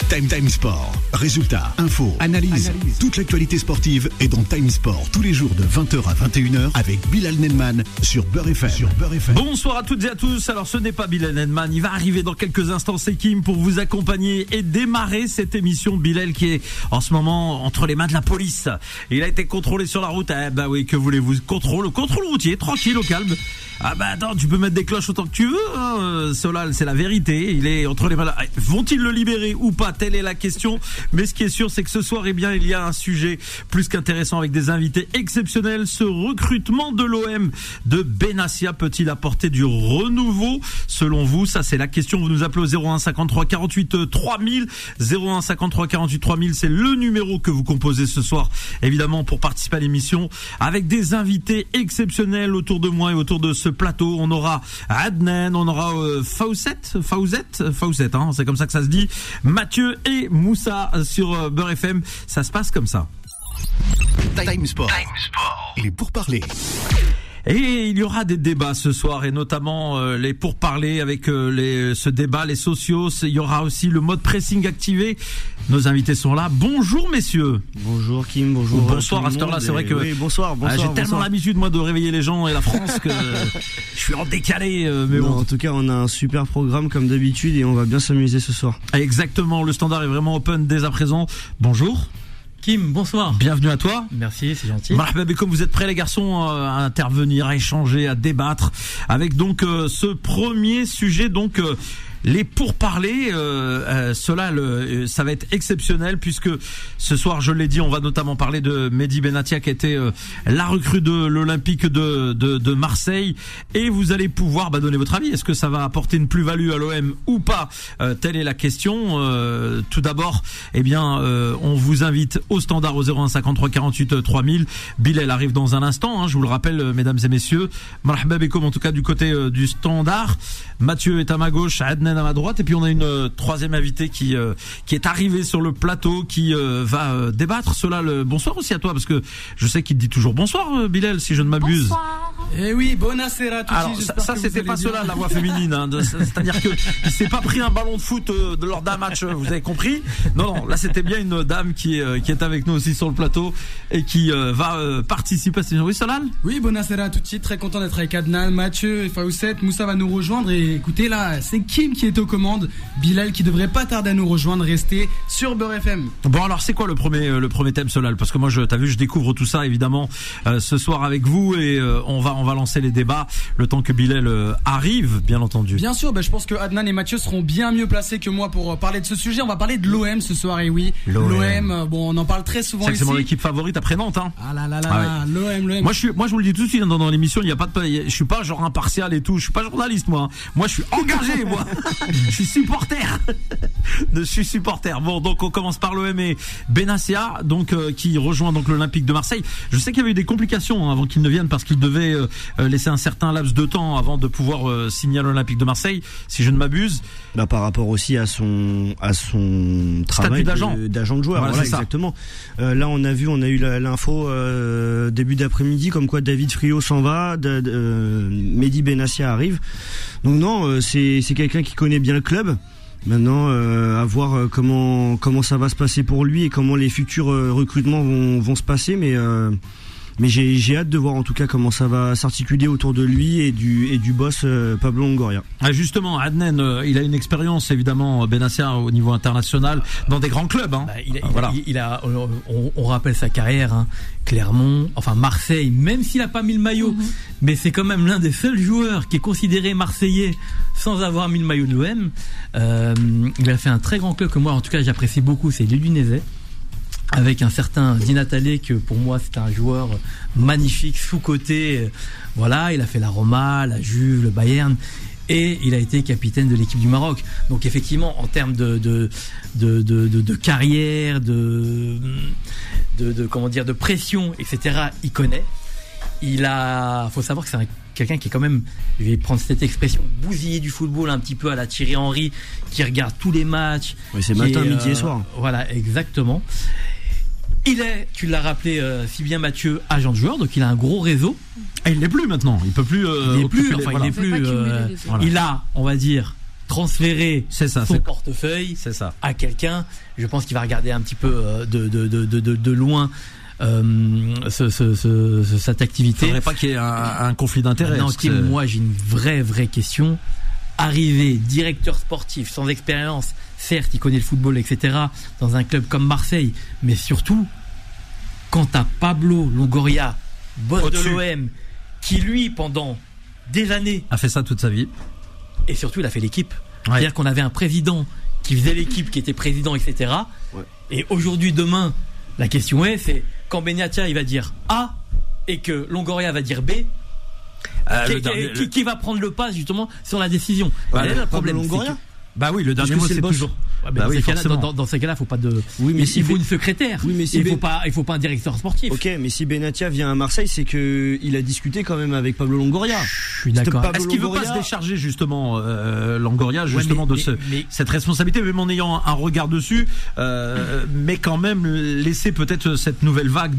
Time Sport. Résultats, infos, analyse. Toute l'actualité sportive est dans Time Sport tous les jours de 20h à 21h avec Bilal Nenman sur Beurre FM. Bonsoir à toutes et à tous. Alors ce n'est pas Bilal Nenman, il va arriver dans quelques instants, c'est Kim pour vous accompagner et démarrer cette émission. Bilal qui est en ce moment entre les mains de la police. Il a été contrôlé sur la route. Eh bah oui, que voulez-vous? Contrôle routier, tranquille, au calme. Ah bah attends, tu peux mettre des cloches autant que tu veux, hein. Solal, c'est la vérité. Il est entre les mains. Vont-ils le libérer ou pas? Telle est la question. Mais ce qui est sûr, c'est que ce soir, eh bien, il y a un sujet plus qu'intéressant avec des invités exceptionnels. Ce recrutement de l'OM de Benassia peut-il apporter du renouveau selon vous? Ça, c'est la question. Vous nous appelez au 01 53 48 3000. 01 53 48 3000, c'est le numéro que vous composez ce soir, évidemment, pour participer à l'émission avec des invités exceptionnels autour de moi et autour de ce plateau. On aura Adnan, on aura Fawzet, hein, c'est comme ça que ça se dit. Mathieu et Moussa sur Beurre FM. Ça se passe comme ça. Time Sport. Il est pour parler. Et il y aura des débats ce soir et notamment les pourparlers avec ce débat, les socios. Il y aura aussi le mode pressing activé. Nos invités sont là. Bonjour messieurs. Bonjour Kim, bonjour. Bonsoir à cette heure-là, c'est vrai que oui, bonsoir. J'ai tellement l'habitude moi de réveiller les gens et la France que je suis en décalé. Mais bon. En tout cas, on a un super programme comme d'habitude et on va bien s'amuser ce soir. Exactement, le standard est vraiment open dès à présent. Bonjour. Kim, bonsoir. Bienvenue à toi. Merci, c'est gentil. Marhaba, comme vous êtes prêts les garçons à intervenir, à échanger, à débattre avec donc ce premier sujet donc les pourparlers, ça va être exceptionnel puisque ce soir, je l'ai dit, on va notamment parler de Mehdi Benatia qui a été la recrue de l'Olympique de Marseille et vous allez pouvoir donner votre avis. Est-ce que ça va apporter une plus-value à l'OM ou pas? Telle est la question. Tout d'abord, eh bien, on vous invite au standard au 01 53 48 3000. Bilal arrive dans un instant, hein, je vous le rappelle, mesdames et messieurs. Marhaba bekoum, en tout cas du côté du standard. Mathieu est à ma gauche, Adnan à ma droite, et puis on a une troisième invitée qui est arrivée sur le plateau, qui va débattre. Bonsoir aussi à toi, parce que je sais qu'il te dit toujours bonsoir, Bilal, si je ne m'abuse. Bonsoir. Eh oui, buonasera tutti. Alors ça c'était pas cela, la voix féminine, hein. C'est-à-dire que il s'est pas pris un ballon de foot lors d'un match, vous avez compris. Non, là c'était bien une dame qui est avec nous aussi sur le plateau et qui va participer à cette émission. Oui, Solal. Oui, buonasera tutti, très content d'être avec Adnan, Mathieu et Fawzet. Moussa va nous rejoindre et écoutez là, c'est Kim qui est aux commandes. Bilal qui devrait pas tarder à nous rejoindre. Restez sur Beurre FM. Bon alors c'est quoi le premier thème, Solal? Parce que moi t'as vu, je découvre tout ça évidemment ce soir avec vous et on va lancer les débats le temps que Bilal arrive, bien entendu. Bien sûr, je pense que Adnan et Mathieu seront bien mieux placés que moi pour parler de ce sujet. On va parler de l'OM ce soir et oui, l'OM. Bon, on en parle très souvent ici. C'est mon équipe favorite après Nantes, hein. Ah là, l'OM. Moi je vous le dis tout de suite dans l'émission, je suis pas genre impartial et tout, je suis pas journaliste moi. Moi je suis engagé moi. Je suis supporter. Bon, donc on commence par l'OM et Benassia, donc qui rejoint donc l'Olympique de Marseille. Je sais qu'il y avait eu des complications avant qu'il ne vienne parce qu'il devait laisser un certain laps de temps avant de pouvoir signer à l'Olympique de Marseille, si je ne m'abuse. Par rapport aussi à son travail d'agent de joueur. Voilà, exactement. Là, on a eu l'info début d'après-midi comme quoi David Friot s'en va, Mehdi Benassia arrive. Donc non, c'est quelqu'un qui connaît bien le club. Maintenant, à voir comment ça va se passer pour lui et comment les futurs recrutements vont se passer, mais j'ai hâte de voir en tout cas comment ça va s'articuler autour de lui et du boss Pablo Longoria. Justement, Adnan, il a une expérience évidemment, Benassia, au niveau international dans des grands clubs. Hein. On rappelle sa carrière, hein. Clermont, enfin Marseille, même s'il n'a pas mis le maillot, mais c'est quand même l'un des seuls joueurs qui est considéré marseillais sans avoir mis le maillot de l'OM. Il a fait un très grand club que moi, en tout cas, j'apprécie beaucoup, c'est l'Udinese. Avec un certain Di Natale que pour moi c'est un joueur magnifique, sous-coté. Voilà, il a fait la Roma, la Juve, le Bayern et il a été capitaine de l'équipe du Maroc. Donc effectivement, en termes de carrière, de pression, etc., il connaît. Faut savoir que c'est quelqu'un qui est quand même, je vais prendre cette expression, bousillé du football un petit peu à la Thierry Henry, qui regarde tous les matchs. Oui, c'est matin, midi et soir. Voilà, exactement. Il est, tu l'as rappelé si bien Mathieu, agent de joueur, donc il a un gros réseau. Et il l'est plus maintenant, il peut plus. Il a, on va dire, transférer son portefeuille à quelqu'un. Je pense qu'il va regarder un petit peu de loin cette activité. Il ne faudrait pas qu'il y ait un conflit d'intérêts. Moi, j'ai une vraie question. Arriver directeur sportif sans expérience, certes, il connaît le football, etc., dans un club comme Marseille, mais surtout, quand t'as Pablo Longoria, boss de l'OM, qui lui, pendant des années, a fait ça toute sa vie, et surtout, il a fait l'équipe. Ouais. C'est-à-dire qu'on avait un président qui faisait l'équipe, qui était président, etc. Ouais. Et aujourd'hui, demain, la question c'est quand Benatia il va dire A et que Longoria va dire B. Qui va prendre le pas justement sur la décision? Le problème, Longoria. Bah oui, le dernier mot c'est toujours. Dans ces cas-là, faut pas de. Oui, mais il faut une secrétaire. Oui, mais il faut pas un directeur sportif. Ok, mais si Benatia vient à Marseille, c'est que il a discuté quand même avec Pablo Longoria. Je suis d'accord. Est-ce qu'il veut pas se décharger justement Longoria justement de cette responsabilité, même en ayant un regard dessus, mais quand même laisser peut-être cette nouvelle vague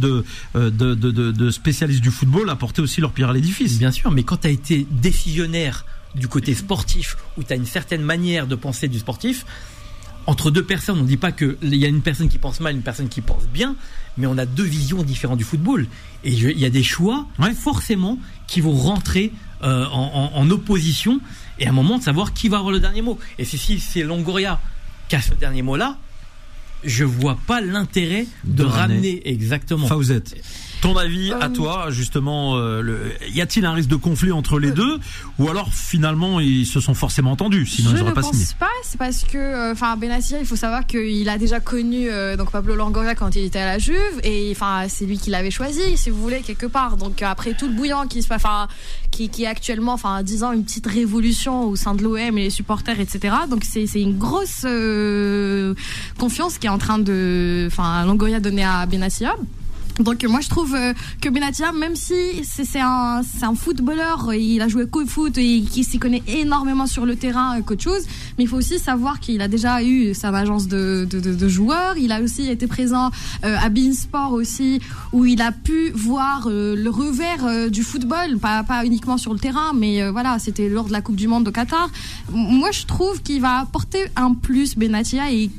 de spécialistes du football apporter aussi leur pierre à l'édifice. Bien sûr, mais quand tu as été décisionnaire du côté sportif, où tu as une certaine manière de penser du sportif, entre deux personnes, on ne dit pas qu'il y a une personne qui pense mal, une personne qui pense bien, mais on a deux visions différentes du football. Et il y a des choix, forcément, qui vont rentrer en opposition, et à un moment de savoir qui va avoir le dernier mot. Et si c'est Longoria qui a ce dernier mot-là, je vois pas l'intérêt de ramener exactement. Fawzet, ton avis à toi, justement, y a-t-il un risque de conflit entre les deux, ou alors finalement ils se sont forcément entendus, sinon ils n'auraient pas signé? Je ne pense pas, c'est parce que Benatia, il faut savoir qu'il a déjà connu donc Pablo Longoria quand il était à la Juve, et c'est lui qui l'avait choisi, si vous voulez, quelque part. Donc après tout le bouillant qui est actuellement, 10 ans, une petite révolution au sein de l'OM et les supporters, etc. Donc c'est une grosse confiance qui est en train de Longoria donner à Benatia. Donc moi je trouve que Benatia, même si c'est un footballeur, il a joué qu'au foot et qui s'y connaît énormément sur le terrain qu'autre chose, mais il faut aussi savoir qu'il a déjà eu sa agence de joueurs. Il a aussi été présent à beIN Sport aussi, où il a pu voir le revers du football, pas uniquement sur le terrain, mais c'était lors de la Coupe du Monde au Qatar. Moi je trouve qu'il va apporter un plus, Benatia, et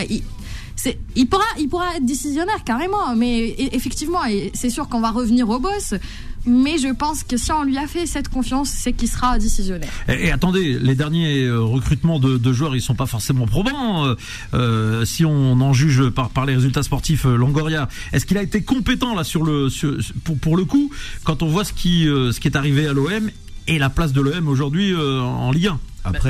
il pourra être décisionnaire carrément, mais effectivement, c'est sûr qu'on va revenir au boss. Mais je pense que si on lui a fait cette confiance, c'est qu'il sera décisionnaire. Et attendez, les derniers recrutements de joueurs, ils sont pas forcément probants. Si on en juge par les résultats sportifs, Longoria, est-ce qu'il a été compétent là pour le coup, quand on voit ce qui est arrivé à l'OM et la place de l'OM aujourd'hui en Ligue 1?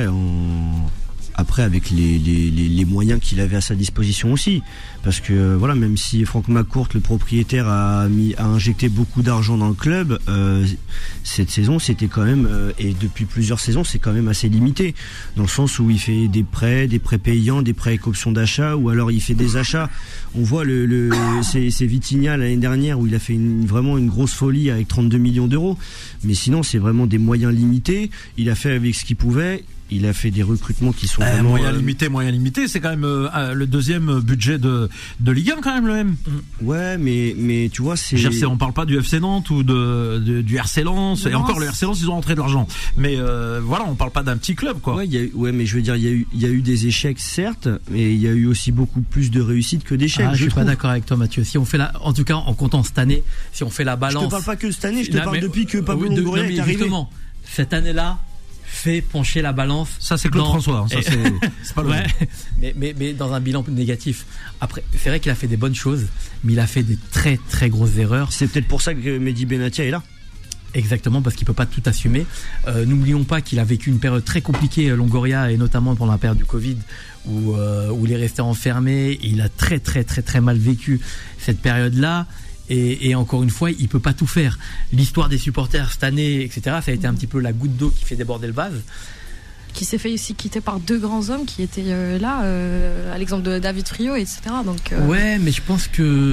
Après, avec les moyens qu'il avait à sa disposition aussi, parce que même si Franck McCourt, le propriétaire, a injecté beaucoup d'argent dans le club, cette saison c'était quand même, et depuis plusieurs saisons, c'est quand même assez limité, dans le sens où il fait des prêts payants, des prêts avec option d'achat, ou alors il fait des achats. On voit c'est Vitinha l'année dernière où il a fait vraiment une grosse folie avec 32 millions d'euros, mais sinon c'est vraiment des moyens limités. Il a fait avec ce qu'il pouvait. Il a fait des recrutements qui sont vraiment moyen limité, c'est quand même le deuxième budget de Ligue 1 quand même, l'OM. Ouais, mais tu vois, on parle pas du FC Nantes ou du RC Lens, et encore le RC Lens, ils ont rentré de l'argent. Mais on parle pas d'un petit club, quoi. Ouais, mais je veux dire, il y a eu des échecs, certes, mais il y a eu aussi beaucoup plus de réussites que d'échecs. Je suis pas d'accord avec toi, Mathieu. Si on fait en tout cas en comptant cette année, si on fait la balance. Je te parle pas que cette année, je te parle depuis que Pablo Longoria est arrivé. Justement, cette année-là fait pencher la balance. Ça c'est Claude François, ça c'est pas le mais dans un bilan négatif. Après, c'est vrai qu'il a fait des bonnes choses, mais il a fait des très très grosses erreurs. C'est peut-être pour ça que Mehdi Benatia est là. Exactement, parce qu'il peut pas tout assumer. N'oublions pas qu'il a vécu une période très compliquée, Longoria, et notamment pendant la période du Covid, où il est resté enfermé. Et il a très très très très mal vécu cette période-là. Et encore une fois, il peut pas tout faire. L'histoire des supporters cette année, etc., ça a été un petit peu la goutte d'eau qui fait déborder le vase. Qui s'est fait aussi quitter par deux grands hommes qui étaient là, à l'exemple de David Friot, etc. Donc, ouais, mais je pense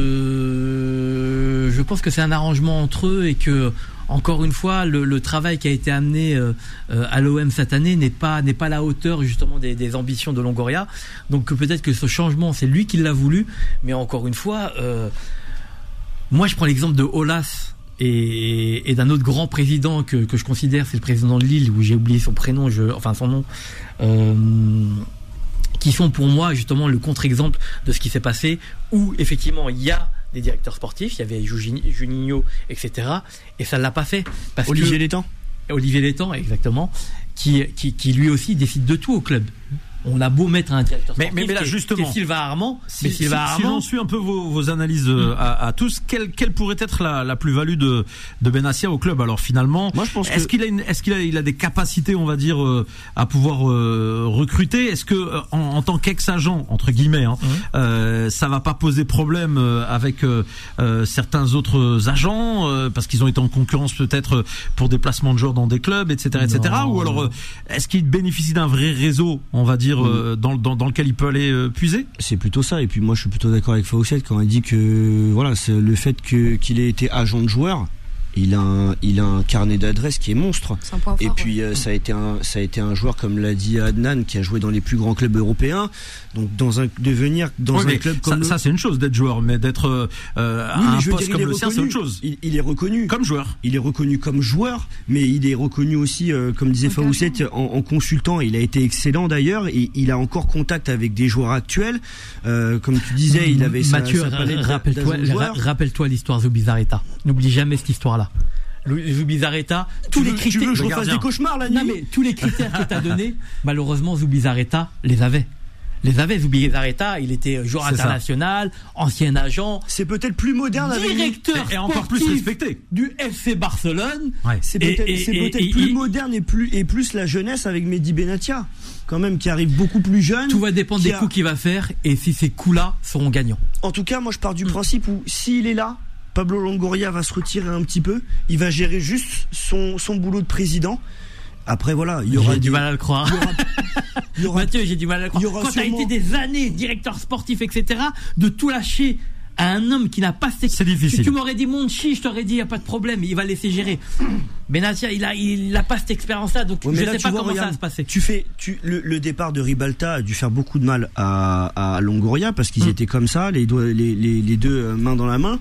que c'est un arrangement entre eux, et que encore une fois, le travail qui a été amené à l'OM cette année n'est pas à la hauteur justement des ambitions de Longoria. Donc peut-être que ce changement, c'est lui qui l'a voulu, mais encore une fois. Moi, je prends l'exemple de Aulas et d'un autre grand président que je considère, c'est le président de Lille, où j'ai oublié son prénom, son nom, qui sont pour moi justement le contre-exemple de ce qui s'est passé, où effectivement il y a des directeurs sportifs, il y avait Juninho, etc. Et ça ne l'a pas fait. Olivier Létang, exactement, qui lui aussi décide de tout au club. On a beau mettre un directeur sportif, mais là justement, c'est Sylvain Armand. Si j'en suis un peu vos analyses à tous, quelle pourrait être la plus-value de Benassia au club? Alors finalement, moi, je pense est-ce qu'il a des capacités, on va dire, à pouvoir recruter? Est-ce que en tant qu'ex-agent entre guillemets, ça va pas poser problème avec certains autres agents parce qu'ils ont été en concurrence peut-être pour des placements de joueurs dans des clubs, etc., etc. Ou alors est-ce qu'il bénéficie d'un vrai réseau, on va dire, dans lequel il peut aller puiser? C'est plutôt ça. Et puis moi je suis plutôt d'accord avec Fawcett quand il dit que voilà, c'est le fait qu'il ait été agent de joueur. Il a un carnet d'adresses qui est monstre. C'est un point fort, et puis ça a été un joueur, comme l'a dit Adnan, qui a joué dans les plus grands clubs européens. Donc devenir dans un club comme ça c'est une chose d'être joueur, mais d'être à un poste comme le sien, c'est autre chose. Il est reconnu comme joueur. Il est reconnu comme joueur, mais il est reconnu aussi, comme disait Fawcett, en consultant. Il a été excellent d'ailleurs, et il a encore contact avec des joueurs actuels. Comme tu disais, il avait Mathieu, rappelle-toi l'histoire Zubizarreta. N'oublie jamais cette histoire-là. Zubizarreta, tous les critères. Tu veux que je refasse des cauchemars la nuit? Non, mais tous les critères que tu as donnés, malheureusement, Zubizarreta les avait. Zubizarreta, il était joueur international, ancien agent. C'est peut-être plus moderne, directeur et encore plus respecté du FC Barcelone. Ouais. C'est peut-être plus moderne et plus la jeunesse avec Mehdi Benatia, quand même, qui arrive beaucoup plus jeune. Tout va dépendre des coups qu'il va faire et si ces coups-là seront gagnants. En tout cas, moi je pars du principe où s'il est là, Pablo Longoria va se retirer un petit peu, il va gérer juste son boulot de président. Après voilà, il y aura du mal à le croire. Mathieu, j'ai du mal à le croire. Quand t'as été des années directeur sportif, etc., de tout lâcher à un homme qui n'a pas c'est difficile. Tu m'aurais dit Monchi, je t'aurais dit y a pas de problème, il va laisser gérer. Benatia, il a pas cette expérience-là, donc je sais pas comment ça va se passer. Le départ de Ribalta a dû faire beaucoup de mal à Longoria parce qu'ils étaient comme ça, les deux main dans la main.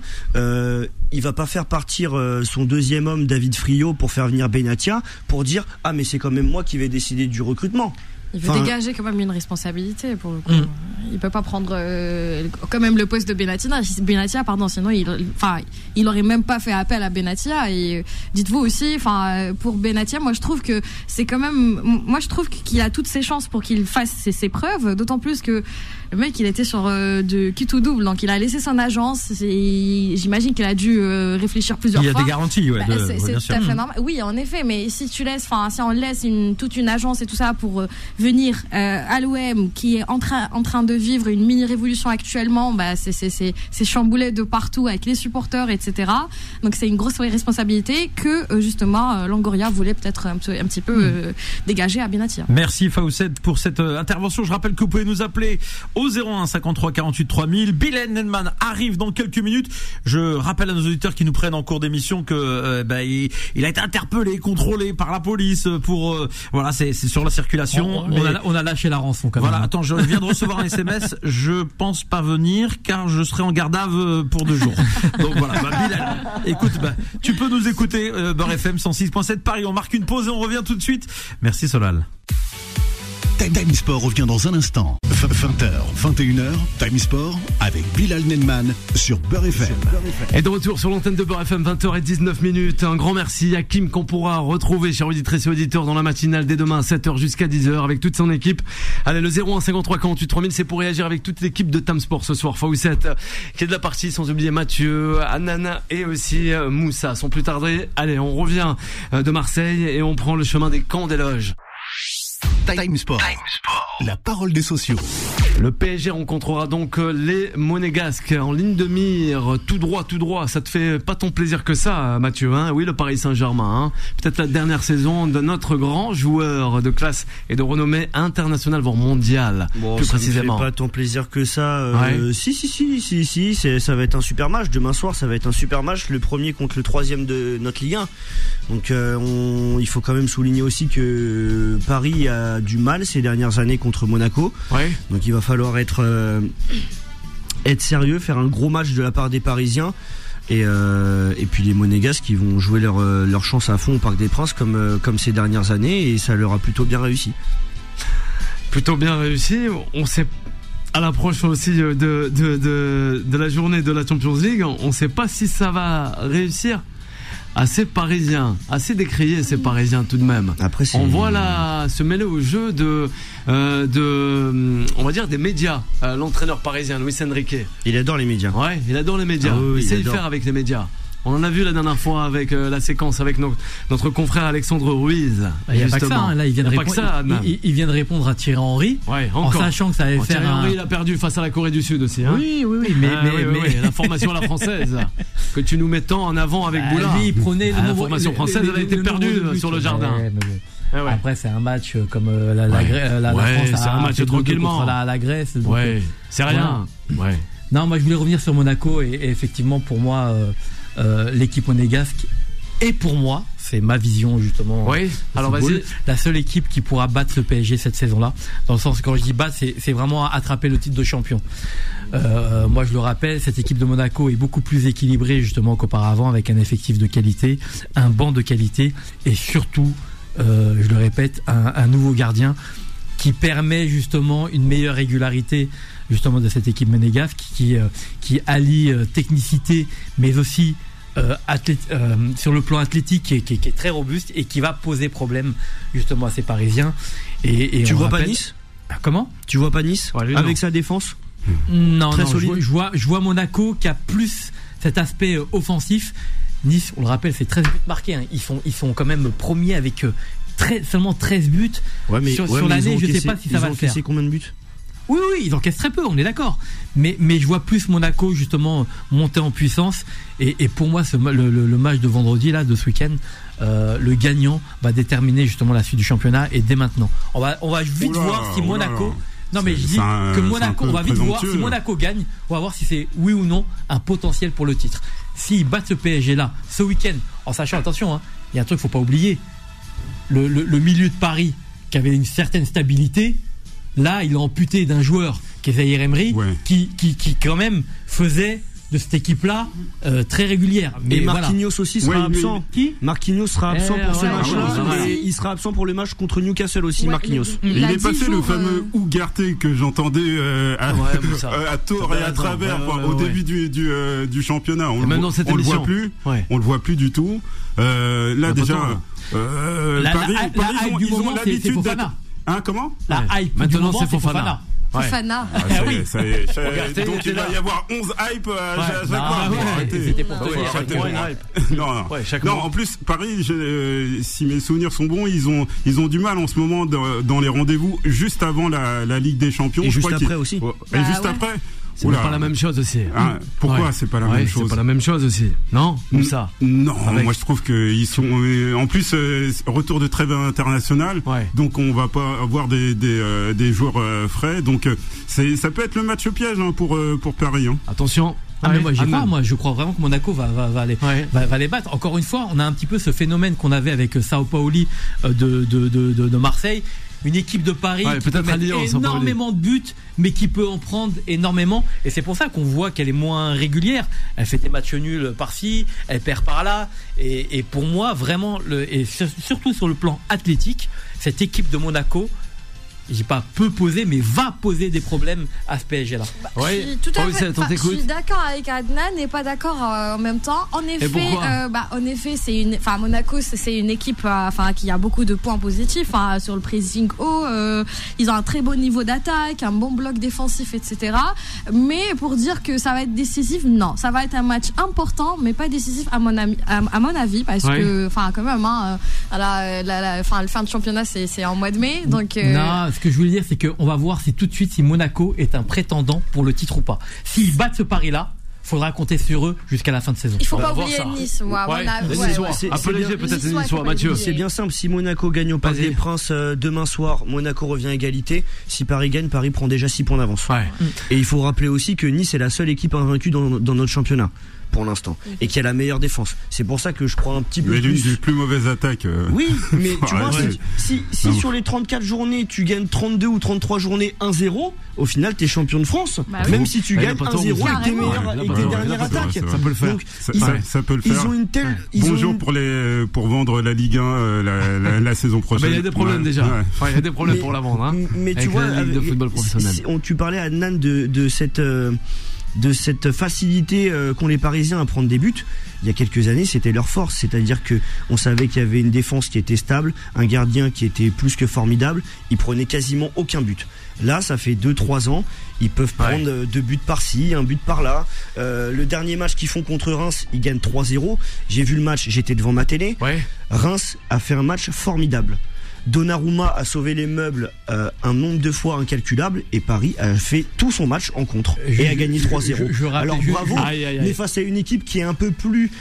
Il va pas faire partir son deuxième homme David Friot pour faire venir Benatia pour dire mais c'est quand même moi qui vais décider du recrutement. Il veut dégager quand même une responsabilité pour le coup. Il peut pas prendre quand même le poste de Benatia, sinon il aurait même pas fait appel à Benatia. Et dites-vous aussi, pour Benatia, moi je trouve que c'est quand même, qu'il a toutes ses chances pour qu'il fasse ses preuves, d'autant plus que le mec il était sur de quitte ou double, donc il a laissé son agence. J'imagine qu'il a dû réfléchir plusieurs fois. Il y a des garanties, c'est tout à fait normal. Oui, en effet, mais si on laisse toute une agence et tout ça pour venir à l'OM qui est en train de vivre une mini révolution actuellement, c'est chamboulé de partout avec les supporters, etc. Donc c'est une grosse responsabilité que justement Longoria voulait peut-être un petit peu dégager à Benatia. Merci Fawcett pour cette intervention. Je rappelle que vous pouvez nous appeler au 01 53 48 3000. Bilal Nenman arrive dans quelques minutes. Je rappelle à nos auditeurs qui nous prennent en cours d'émission que il a été interpellé, contrôlé par la police pour c'est sur la circulation. On a lâché la rançon quand même. Voilà, attends, je viens de recevoir un SMS. Je pense pas venir car je serai en garde à vue pour 2 jours. Donc voilà, Bilal, écoute, tu peux nous écouter, Beurre FM 106.7 Paris. On marque une pause et on revient tout de suite. Merci Solal. Time Sport revient dans un instant. 20h, 21h, Time Sport avec Bilal Nenman sur Beurre FM. Et de retour sur l'antenne de Beurre FM, 20h19. Un grand merci à Kim qu'on pourra retrouver, chers auditrices et auditeurs, dans la matinale dès demain à 7h jusqu'à 10h avec toute son équipe. Allez, le 01 53 48 3000, c'est pour réagir avec toute l'équipe de Time Sport ce soir. Fawcett qui est de la partie, sans oublier Mathieu, Anana et aussi Moussa. Sans plus tarder, allez, on revient de Marseille et on prend le chemin des camps des loges. Time Sport, la parole des sociaux. Le PSG rencontrera donc les Monégasques en ligne de mire, tout droit. Ça te fait pas tant plaisir que ça, Mathieu, hein? Oui, le Paris Saint-Germain, hein? Peut-être la dernière saison de notre grand joueur de classe et de renommée internationale, voire mondiale, plus précisément. Ça me fait pas tant plaisir que ça. Si, ça va être un super match. Demain soir, ça va être un super match, le premier contre le 3e de notre Ligue 1. Donc, il faut quand même souligner aussi que Paris a du mal ces dernières années contre Monaco. Ouais. Donc il va falloir être sérieux, faire un gros match de la part des Parisiens Et puis les Monégasques qui vont jouer leur chance à fond au Parc des Princes comme ces dernières années, et ça leur a plutôt bien réussi. On sait, à l'approche aussi de la journée de la Champions League, on ne sait pas si ça va réussir à ces Parisiens, assez décriés ces Parisiens tout de même. Après, on voit là se mêler au jeu on va dire des médias, l'entraîneur parisien Luis Enrique. Il adore les médias. Ouais, il adore les médias. Il sait faire avec les médias. On en a vu la dernière fois avec la séquence avec notre confrère Alexandre Ruiz. Il n'y a pas que ça, hein. Là, il vient de répondre à Thierry Henry, en sachant que ça allait faire. Thierry Henry, il a perdu face à la Corée du Sud aussi. Hein. Oui, mais la formation à la française que tu nous mets tant en avant avec Boula. Lui, il prenait la formation française, elle a été perdue sur le jardin. Après, c'est un match comme la France c'est un match tranquillement contre la Grèce. C'est rien. Non, moi je voulais revenir sur Monaco et effectivement pour moi l'équipe monégasque est pour moi, c'est ma vision justement. Oui. Alors vas-y. La seule équipe qui pourra battre le PSG cette saison-là, dans le sens quand je dis battre, c'est vraiment attraper le titre de champion. Moi je le rappelle, cette équipe de Monaco est beaucoup plus équilibrée justement qu'auparavant, avec un effectif de qualité, un banc de qualité et surtout, je le répète, un nouveau gardien qui permet justement une meilleure régularité justement de cette équipe monégasque qui allie technicité mais aussi sur le plan athlétique qui est très robuste et qui va poser problème justement à ces Parisiens. Et tu vois pas Nice ? Comment ? Tu vois pas Nice avec sa défense ? Non, je vois Monaco qui a plus cet aspect offensif. Nice, on le rappelle, c'est 13 buts marqués. Hein. Ils sont quand même premiers avec seulement 13 buts sur l'année. Je ne sais pas si ça va le faire. Ils ont encaissé combien de buts ? Oui, ils encaissent très peu, on est d'accord. Mais je vois plus Monaco justement monter en puissance. Et pour moi, le match de vendredi là, de ce week-end, le gagnant va déterminer justement la suite du championnat. Et dès maintenant, on va vite voir si Monaco. Non mais je dis que Monaco, on va vite voir si Monaco gagne. On va voir si c'est oui ou non un potentiel pour le titre. S'ils battent ce PSG là ce week-end, en sachant, attention, il y a un truc qu'il faut pas oublier. Le milieu de Paris qui avait une certaine stabilité. Là, il est amputé d'un joueur qui est Zaïre Emery, qui quand même faisait de cette équipe-là très régulière. Mais et Marquinhos aussi sera absent. Marquinhos sera absent pour ce match-là. Et il sera absent pour le match contre Newcastle aussi, Marquinhos. Il est passé le fameux Ougarté que j'entendais à tort et à travers au début du championnat. On le voit plus. On le voit plus du tout. Là déjà, Paris, ils ont l'habitude d'être. Comment ? La hype. Maintenant, c'est Fofana. Fofana. Oui. Donc il va y avoir 11 hype à chaque fois. Non, en plus, Paris, si mes souvenirs sont bons, ils ont du mal en ce moment dans les rendez-vous juste avant la Ligue des Champions. Et juste après aussi. Et juste après. C'est pas la même chose aussi. Pourquoi c'est pas la même chose ? C'est pas la même chose aussi. Non ? Ou ça ? Non, moi je trouve qu'ils sont en plus retour de trêve internationale. Donc on va pas avoir des joueurs frais. Donc ça peut être le match piège pour Paris. Attention. Mais moi je crois vraiment que Monaco va les battre. Encore une fois, on a un petit peu ce phénomène qu'on avait avec Sao Paulo de Marseille. Une équipe de Paris qui peut mettre énormément de buts, mais qui peut en prendre énormément. Et c'est pour ça qu'on voit qu'elle est moins régulière. Elle fait des matchs nuls par-ci, elle perd par-là. Et pour moi, vraiment, et surtout sur le plan athlétique, cette équipe de Monaco, je dis pas peut poser, mais va poser des problèmes à ce PSG là. Je suis d'accord avec Adnan et pas d'accord en même temps. En effet, Monaco c'est une équipe qui a beaucoup de points positifs sur le pressing haut. Ils ont un très bon niveau d'attaque, un bon bloc défensif, etc. Mais pour dire que ça va être décisif, non, ça va être un match important, mais pas décisif à mon avis, parce que quand même, la fin de championnat c'est en mois de mai, donc. Non, ce que je voulais dire, c'est qu'on va voir tout de suite si Monaco est un prétendant pour le titre ou pas. S'ils battent ce pari-là, faudra compter sur eux jusqu'à la fin de saison. Il faut pas oublier Nice. Un peu léger peut-être Niçois, Mathieu. C'est bien simple. Si Monaco gagne au Parc des Princes demain soir, Monaco revient à égalité. Si Paris gagne, Paris prend déjà 6 points d'avance. Et il faut rappeler aussi que Nice est la seule équipe invaincue dans notre championnat. pour l'instant et qui a la meilleure défense. C'est pour ça que je crois un petit peu mais plus. l'une des plus mauvaises attaques. Oui, mais tu vois, si sur les 34 journées tu gagnes 32 ou 33 journées 1-0, au final t'es champion de France. Même si tu gagnes 1-0 avec tes meilleures et tes dernières attaques. Ça peut le faire. Donc, ça peut le faire. Ils ont une telle. Bonjour pour vendre la Ligue 1 la saison prochaine. Il y a des problèmes déjà. Il y a des problèmes pour la vendre. Mais tu vois, la Ligue de football professionnel. Tu parlais à Nan de cette facilité qu'ont les Parisiens à prendre des buts. Il y a quelques années, c'était leur force, c'est-à-dire que on savait qu'il y avait une défense qui était stable, un gardien qui était plus que formidable, ils prenaient quasiment aucun but. Là, ça fait 2-3 ans, ils peuvent prendre 2 buts par-ci, 1 but par-là. Le dernier match qu'ils font contre Reims, ils gagnent 3-0. J'ai vu le match, j'étais devant ma télé. Reims a fait un match formidable. Donnarumma a sauvé les meubles un nombre de fois incalculable et Paris a fait tout son match en contre et a gagné 3-0. Alors bravo, mais face à une équipe qui est un peu plus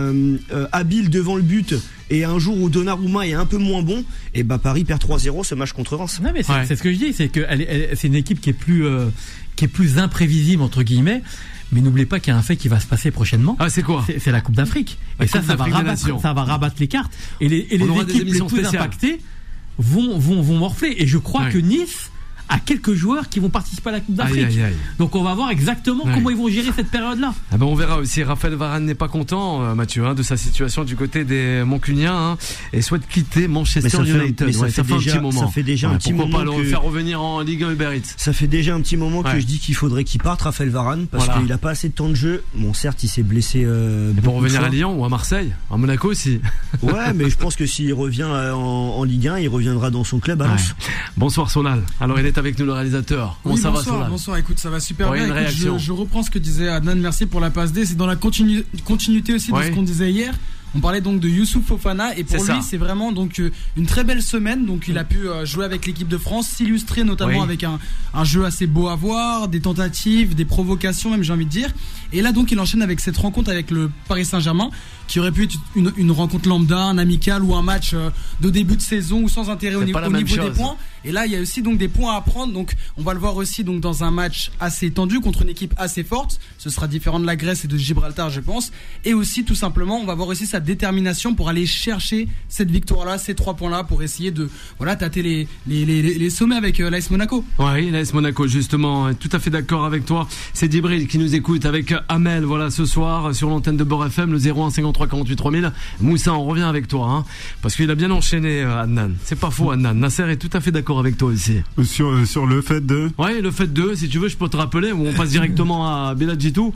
habile devant le but et un jour où Donnarumma est un peu moins bon, et Paris perd 3-0 ce match contre Reims. Non mais c'est ce que je dis, c'est que c'est une équipe qui est plus imprévisible entre guillemets. Mais n'oubliez pas qu'il y a un fait qui va se passer prochainement. Ah, c'est quoi? C'est la Coupe d'Afrique. Et ça va rabattre les cartes. Et les équipes les plus impactées vont morfler. Et je crois que Nice a quelques joueurs qui vont participer à la Coupe d'Afrique. Donc on va voir exactement comment ils vont gérer cette période-là. On verra aussi. Raphaël Varane n'est pas content, Mathieu, de sa situation du côté des Mancuniens et souhaite quitter Manchester United. Ça fait un petit moment. Ça fait déjà un petit moment. Pourquoi pas le faire revenir en Ligue 1 Uber Eats? Ça fait déjà un petit moment que je dis qu'il faudrait qu'il parte, Raphaël Varane, parce qu'il a pas assez de temps de jeu. Bon, certes, il s'est blessé. Et pour revenir à Lyon ou à Marseille, à Monaco aussi. Ouais, mais je pense que s'il revient en Ligue 1, il reviendra dans son club à Lens. Bonsoir Solal. Alors il est avec nous le réalisateur. Comment ça va Solal? Bonsoir, écoute, ça va super bien. Écoute, je reprends ce que disait Adnan, merci pour la passe D. C'est dans la continuité aussi de ce qu'on disait hier. On parlait donc de Youssouf Fofana et pour lui c'est vraiment donc une très belle semaine. Donc il a pu jouer avec l'équipe de France, s'illustrer notamment avec un jeu assez beau à voir, des tentatives, des provocations même, j'ai envie de dire. Et là donc il enchaîne avec cette rencontre avec le Paris Saint-Germain qui aurait pu être une rencontre lambda, un amical ou un match de début de saison ou sans intérêt au niveau des points. Et là il y a aussi donc des points à prendre. Donc on va le voir aussi donc dans un match assez tendu contre une équipe assez forte. Ce sera différent de la Grèce et de Gibraltar je pense. Et aussi tout simplement on va voir aussi sa détermination pour aller chercher cette victoire-là, ces 3 points-là pour essayer de tâter les sommets avec l'AS Monaco. Oui, l'AS Monaco justement, tout à fait d'accord avec toi. C'est Djibril qui nous écoute avec Amel ce soir sur l'antenne de Beurre FM, le 01 53 48 3000. Moussa, on revient avec toi parce qu'il a bien enchaîné Adnan. C'est pas faux Adnan. Nasser est tout à fait d'accord avec toi ici. Sur le fait de... Oui, le fait de, si tu veux je peux te rappeler ou on passe directement à Bilal Jitou.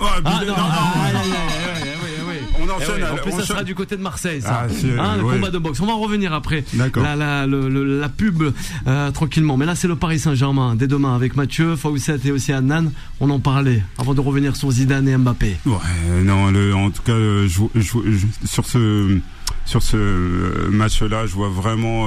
On enchaîne. En plus, ça sera du côté de Marseille, ça. Le combat de boxe. On va en revenir après. D'accord. La pub tranquillement. Mais là, c'est le Paris Saint-Germain dès demain avec Mathieu, Fawcett et aussi Adnan. On en parlait avant de revenir sur Zidane et Mbappé. Ouais, non. En tout cas, sur ce match-là, je vois vraiment.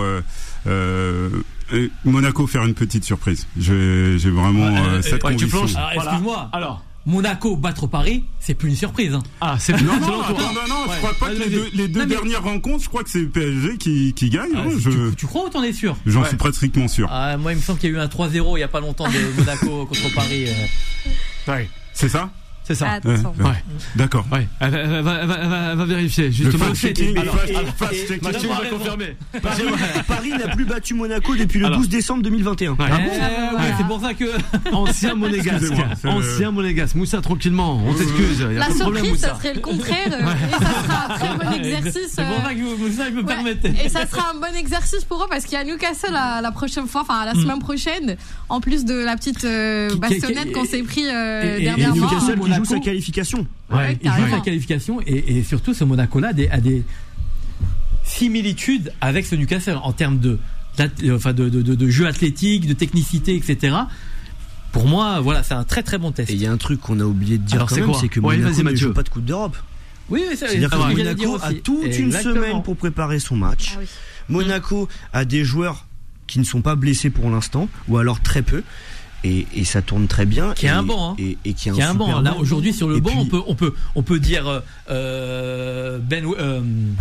Monaco faire une petite surprise. J'ai vraiment cette conviction. Excuse-moi. Alors. Monaco battre Paris, c'est plus une surprise. Ah, c'est plus. Non, je crois pas que les deux dernières rencontres, je crois que c'est le PSG qui gagne. Tu crois ou t'en es sûr? J'en suis pratiquement sûr. Moi, il me semble qu'il y a eu un 3-0 il y a pas longtemps de Monaco contre Paris. Ouais. C'est ça? C'est ça. D'accord. Elle va vérifier. Justement. Mathieu va confirmer. Paris n'a plus battu Monaco depuis le 12 décembre 2021. C'est pour ça que. Ancien monégasque. Moussa, tranquillement. On t'excuse. Il y a la pas de problème, surprise, Moussa. ça serait le contraire. Et ça sera un très bon exercice. C'est pour ça que Moussa, je me permettais. Et ça sera un bon exercice pour eux parce qu'il y a Newcastle la prochaine fois, enfin la semaine prochaine, en plus de la petite bastonnette qu'on s'est pris dernièrement. Joue sa qualification. Il joue sa qualification et surtout ce Monaco-là a des similitudes avec ce Newcastle en termes de jeu athlétique, de technicité, etc. Pour moi, c'est un très très bon test. Et il y a un truc qu'on a oublié de dire c'est que Monaco ne joue pas de Coupe d'Europe. Oui, c'est-à-dire que Monaco a toute une semaine pour préparer son match. Ah oui. Monaco a des joueurs qui ne sont pas blessés pour l'instant, ou alors très peu. Et ça tourne très bien. Qui est un banc, et qui est un banc. Là aujourd'hui sur le banc, on peut dire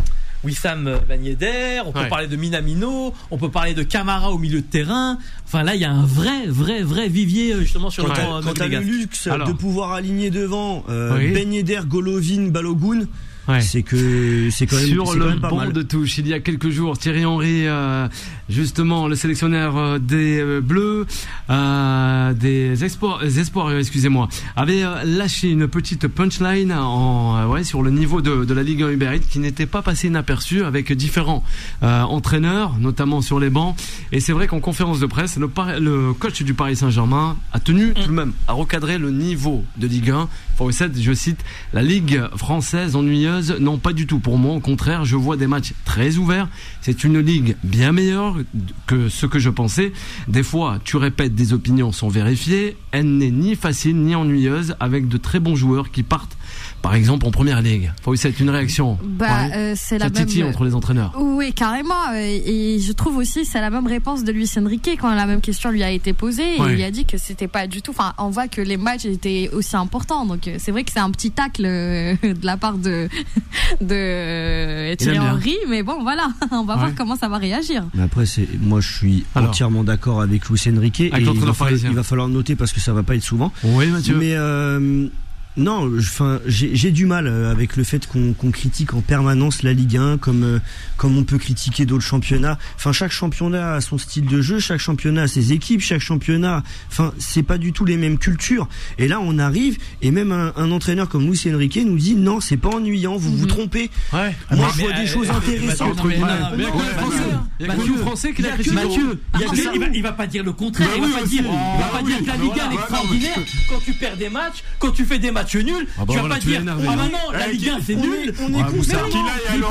Wissam Ben Yedder, on peut parler de Minamino, on peut parler de Camara au milieu de terrain. Enfin là, il y a un vrai vivier justement sur le plan monégasque. Quand t'as le luxe de pouvoir aligner devant Ben Yedder, Golovin, Balogun. C'est quand même sur le pas banc mal. de touche. Il y a quelques jours, Thierry Henry, justement le sélectionneur des Bleus, des espoirs, excusez-moi, avait lâché une petite punchline sur le niveau de la Ligue 1 Uber Eats qui n'était pas passé inaperçu avec différents entraîneurs, notamment sur les bancs. Et c'est vrai qu'en conférence de presse, le coach du Paris Saint-Germain a tenu tout de même à recadrer le niveau de Ligue 1. Je cite, la Ligue française ennuyeuse. Non, pas du tout pour moi, au contraire, je vois des matchs très ouverts. C'est une ligue bien meilleure que ce que je pensais. Des fois, tu répètes des opinions sans vérifier. Elle n'est ni facile ni ennuyeuse, avec de très bons joueurs qui partent, par exemple, en première ligue. C'est une réaction. C'est la même entre les entraîneurs. Oui, carrément. Et je trouve aussi c'est la même réponse de Luis Enrique quand la même question lui a été posée. Et il a dit que c'était pas du tout. Enfin, on voit que les matchs étaient aussi importants. Donc c'est vrai que c'est un petit tacle de la part de Thierry Henry. Mais bon, voilà, on va voir comment ça va réagir. Mais après, moi, je suis entièrement d'accord avec Luis Enrique. Et il va falloir noter parce que ça va pas être souvent. Oui, Mathieu. Mais non, j'ai du mal avec le fait qu'on critique en permanence la Ligue 1 comme on peut critiquer d'autres championnats. Enfin, chaque championnat a son style de jeu, chaque championnat a ses équipes, chaque championnat, c'est pas du tout les mêmes cultures. Et là, on arrive et même un entraîneur comme Luis Enrique nous dit non, c'est pas ennuyant, vous vous trompez. Moi, je vois des choses intéressantes. Mathieu français qui l'a critiqué. Mathieu, il va pas dire le contraire. Il va pas dire que la Ligue 1 est extraordinaire quand tu perds des matchs, quand tu fais des matchs nuls. Tu vas pas dire non, la Ligue 1 c'est nul. On est constamment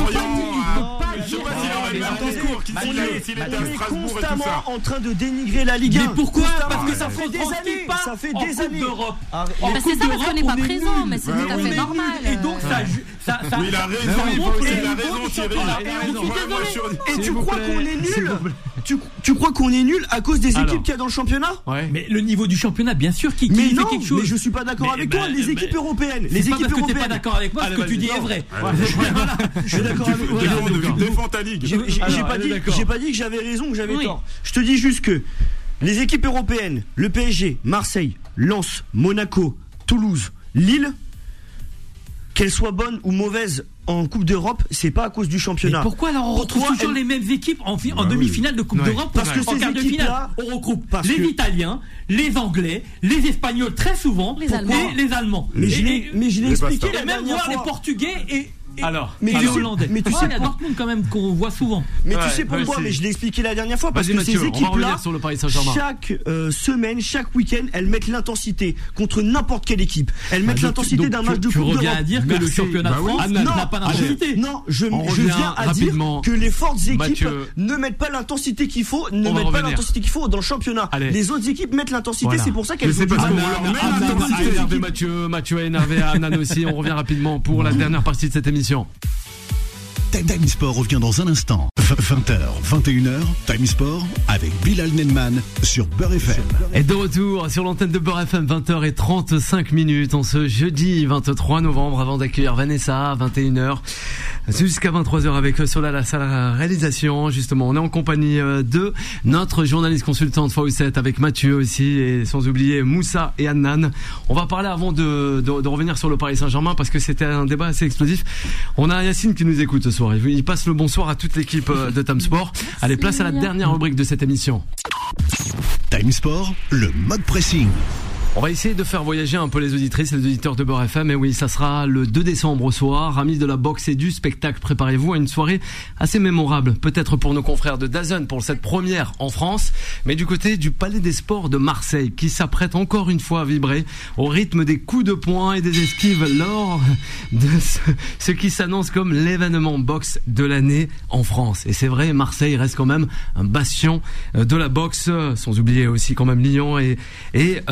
en train de dénigrer la Ligue 1. Mais pourquoi? Parce que ça fait des années. Ça fait des années d'Europe. C'est ça parce qu'on n'est pas présent, mais c'est tout à fait normal. Et donc ça. Il a raison, Thierry. Et tu crois qu'on est nul? Tu crois qu'on est nul à cause des équipes qu'il y a dans le championnat? Mais le niveau du championnat, bien sûr, qui fait quelque chose. Mais je suis pas d'accord avec toi. Les équipes européennes. Les équipes européennes. T'es pas d'accord avec moi, ce que tu dis est vrai. Je suis d'accord avec toi. Défends ta ligue. J'ai pas dit que j'avais raison ou que j'avais tort. Je te dis juste que les équipes européennes, le PSG, Marseille, Lens, Monaco, Toulouse, Lille, qu'elles soient bonnes ou mauvaises en Coupe d'Europe, c'est pas à cause du championnat. Mais pourquoi alors on retrouve toujours les mêmes équipes en demi-finale de Coupe d'Europe? Parce que en quart de finale, on regroupe les Italiens, les Anglais, les Espagnols très souvent, et les Allemands. Mais je l'ai expliqué la et même dernière fois. Les Portugais et les Hollandais. Mais tu sais, il y a Dortmund quand même qu'on voit souvent. Mais tu sais pourquoi? Mais je l'ai expliqué la dernière fois parce que ces équipes-là, chaque semaine, chaque week-end, elles mettent l'intensité contre n'importe quelle équipe. Elles mettent l'intensité d'un match de Coupe d'Europe. Tu reviens à dire que le championnat de France n'a pas d'intensité. Non, je viens à dire que les fortes équipes ne mettent pas l'intensité qu'il faut, dans le championnat. Les autres équipes mettent l'intensité, c'est pour ça qu'elles ont du mal. Mathieu a énervé Anan aussi. On revient rapidement pour la dernière partie de cette émission. Time Sport revient dans un instant. 20h, 21h, Time Sport avec Bilal Nelman sur Beurre FM. Et de retour sur l'antenne de Beurre FM, 20h35 en ce jeudi 23 novembre, avant d'accueillir Vanessa à 21h jusqu'à 23h avec Sola la salle réalisation. Justement, on est en compagnie de notre journaliste consultante Fawcett avec Mathieu aussi et sans oublier Moussa et Adnan. On va parler avant de revenir sur le Paris Saint-Germain parce que c'était un débat assez explosif. On a Yacine qui nous écoute ce soir. Il passe le bonsoir à toute l'équipe de Time Sport. Allez, place à la dernière rubrique de cette émission. Time Sport, le mode pressing. On va essayer de faire voyager un peu les auditrices et les auditeurs de Beurre FM. Et oui, ça sera le 2 décembre au soir. Amis de la boxe et du spectacle, préparez-vous à une soirée assez mémorable. Peut-être pour nos confrères de DAZN pour cette première en France, mais du côté du Palais des Sports de Marseille, qui s'apprête encore une fois à vibrer au rythme des coups de poing et des esquives lors de ce qui s'annonce comme l'événement boxe de l'année en France. Et c'est vrai, Marseille reste quand même un bastion de la boxe, sans oublier aussi quand même Lyon et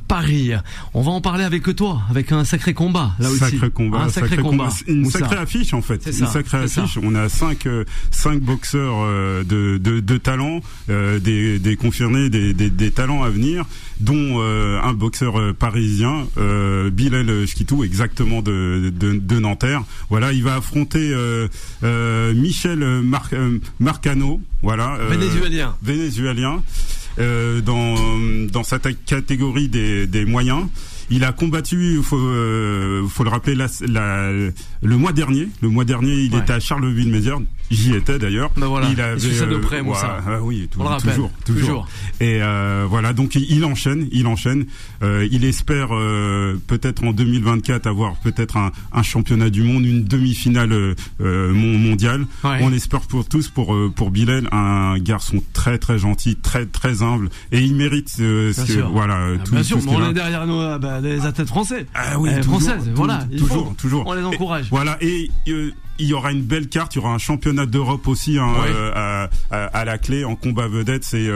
Paris. On va en parler avec toi, avec un sacré combat là aussi. Sacré combat, un sacré combat. Une sacrée affiche en fait. Une sacrée affiche. On a cinq boxeurs de talent, des confirmés, des talents à venir, dont un boxeur parisien, Bilal Chkitou, exactement de Nanterre. Voilà, il va affronter Michel Marcano, voilà, vénézuélien. Dans sa catégorie des moyens. Il a combattu, faut le rappeler, le mois dernier. Le mois dernier, il était à Charleville-Mézières. J'y étais d'ailleurs. Ben voilà. Il avait ça de près, Moussa. Oui, toujours. Et voilà, donc il enchaîne. Il espère peut-être en 2024 avoir peut-être un championnat du monde, une demi-finale mondiale. Ouais. On espère pour tous pour Bilal, un garçon très très gentil, très très humble, et il mérite voilà. Bien sûr, on est derrière nous. Les athlètes français, françaises, voilà, toujours. On les encourage. Voilà, et il y aura une belle carte, il y aura un championnat d'Europe aussi à la clé en combat vedette. C'est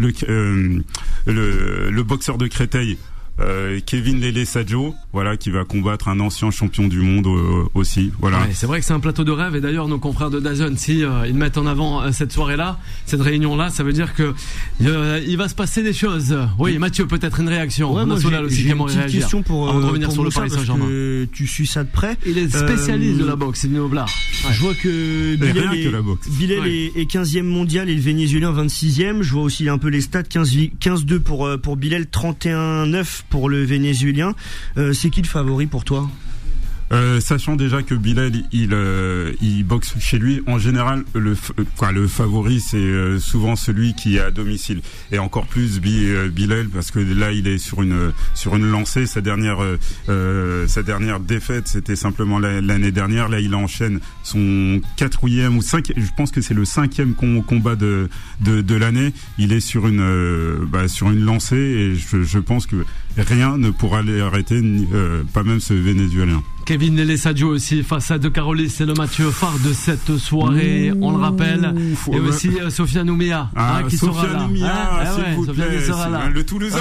le boxeur de Créteil, Kevin Lele Sadio, voilà, qui va combattre un ancien champion du monde aussi. Voilà. Ouais, c'est vrai que c'est un plateau de rêve, et d'ailleurs nos confrères de DAZN, si ils mettent en avant cette soirée-là, cette réunion-là, ça veut dire que il va se passer des choses. Oui, Mathieu, peut-être une réaction. Ouais, moi, j'ai une petite question pour revenir sur le Paris Saint-Germain. Tu suis ça de près. Il est spécialiste de la boxe, Nino Blard. Ouais. Je vois que Bilal est 15e mondial et le Vénézuélien 26e. Je vois aussi un peu les stats, 15-2 pour Bilal, 31-9 pour le Vénézuélien. C'est qui le favori pour toi? Sachant déjà que Bilal il boxe chez lui, en général le favori c'est souvent celui qui est à domicile, et encore plus Bilal, parce que là il est sur une lancée. Sa dernière défaite c'était simplement l'année dernière. Là il enchaîne son 4e ou 5e, je pense que c'est le 5e combat de l'année. Il est sur une lancée, et je pense que rien ne pourra l'arrêter, pas même ce Vénézuélien. Kevin Lele Sadio aussi face à De Carolis, c'est le match phare de cette soirée, on le rappelle. Et aussi Sofiane Oumia qui sera là. S'il vous plaît, le Toulousain.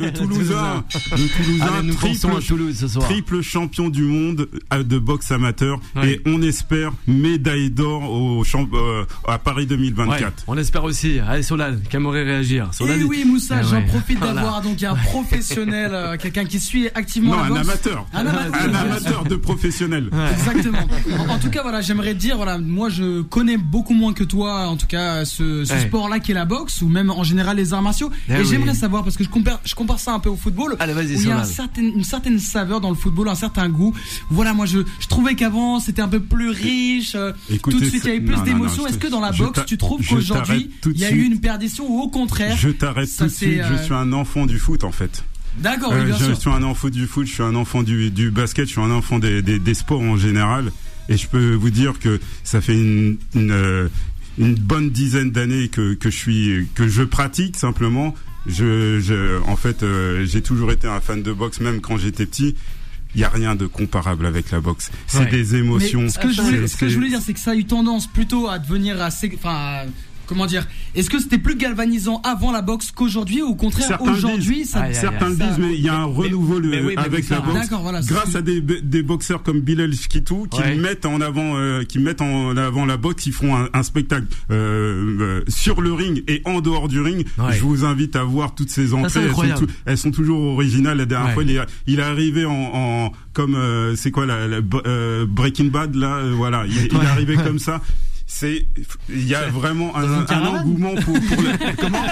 Allez, nous pensons à Toulouse ce soir. Triple champion du monde de boxe amateur, et on espère médaille d'or à Paris 2024. Ouais, on espère aussi. Allez, Solal, qui aimerait réagir. Et oui, Moussa, j'en profite d'avoir donc un professionnel, quelqu'un qui suit activement la boxe. Un amateur de professionnel. Exactement. En tout cas, voilà, j'aimerais dire, voilà, moi je connais beaucoup moins que toi, en tout cas, ce sport-là qui est la boxe, ou même en général les arts martiaux. Et j'aimerais savoir, parce que je compare ça un peu au football. Allez, vas-y, où il y a une certaine saveur dans le football, un certain goût. Voilà, moi je trouvais qu'avant c'était un peu plus riche. Écoutez, tout de suite il y avait plus d'émotions. Est-ce que dans la boxe tu trouves qu'aujourd'hui il y a eu une perdition, ou au contraire? Je t'arrête tout de suite. Je suis un enfant du foot en fait. D'accord, oui, bien sûr. Je suis un enfant du foot, je suis un enfant du basket, je suis un enfant des sports en général, et je peux vous dire que ça fait une bonne dizaine d'années que je pratique simplement. En fait, j'ai toujours été un fan de boxe, même quand j'étais petit. Il y a rien de comparable avec la boxe. C'est des émotions. Mais ce que je voulais dire, c'est que ça a eu tendance plutôt à devenir assez, comment dire, est-ce que c'était plus galvanisant avant la boxe qu'aujourd'hui, ou au contraire aujourd'hui certains le disent, mais il y a un renouveau avec la boxe, grâce à des boxeurs comme Bilal Chkitou qui mettent en avant la boxe, qui font un spectacle sur le ring et en dehors du ring. Je vous invite à voir toutes ces entrées, elles sont toujours originales. La dernière fois il est arrivé en comme c'est quoi la Breaking Bad là, voilà, il est arrivé comme ça. Il y a vraiment un engouement pour le, comment?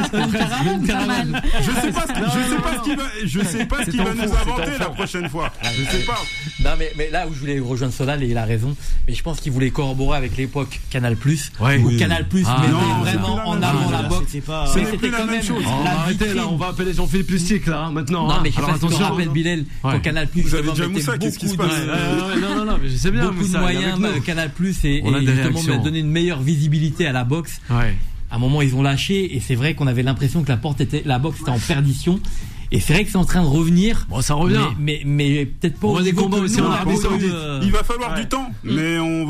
Je sais pas ce qu'il va nous inventer la prochaine fois. Je sais pas. Non, mais là où je voulais rejoindre Solal, et il a raison, mais je pense qu'il voulait corroborer avec l'époque Canal+, où Canal+ mettait vraiment en avant la boxe. Mais c'était quand même chose. Arrêtez là, on va appeler Jean-Philippe Lustig là maintenant. Non, mais je sais pas si tu te rappelles, Bilal, quand Canal+, vous avez déjà Moussa, qu'est-ce qui se passe? Non, mais je sais bien, beaucoup de moyens, Canal+, et justement donner une meilleure visibilité à la boxe. À un moment ils ont lâché, et c'est vrai qu'on avait l'impression que la boxe était en perdition, Et c'est vrai que c'est en train de revenir. Bon, ça revient. Mais peut-être pas. On a des combats aussi en Arabie Saoudite. Il va falloir du temps, mais on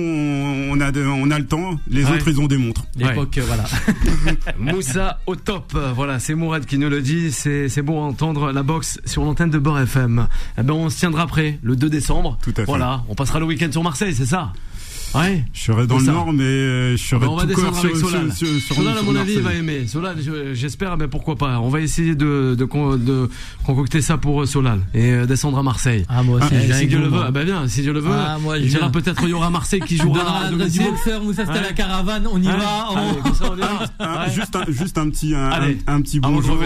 a le temps. Les autres, ils ont des montres. L'époque, voilà. Moussa au top. Voilà, c'est Mourad qui nous le dit. C'est bon à entendre la boxe sur l'antenne de Beurre FM. Eh ben, on se tiendra prêt le 2 décembre. Tout à fait. Voilà, on passera le week-end sur Marseille, c'est ça? Ouais. Je serai dans le Nord, mais je serai on va descendre avec Solal. Solal, à mon avis, il va aimer. Solal, j'espère, mais pourquoi pas. On va essayer de concocter ça pour Solal et descendre à Marseille. Ah, moi aussi, si Dieu le veut. Ah, bah bien, si Dieu le veut. Ah, moi, il dira peut-être il y aura Marseille qui jouera à domicile. Moussa, c'était la caravane, on y va. Juste un petit bonjour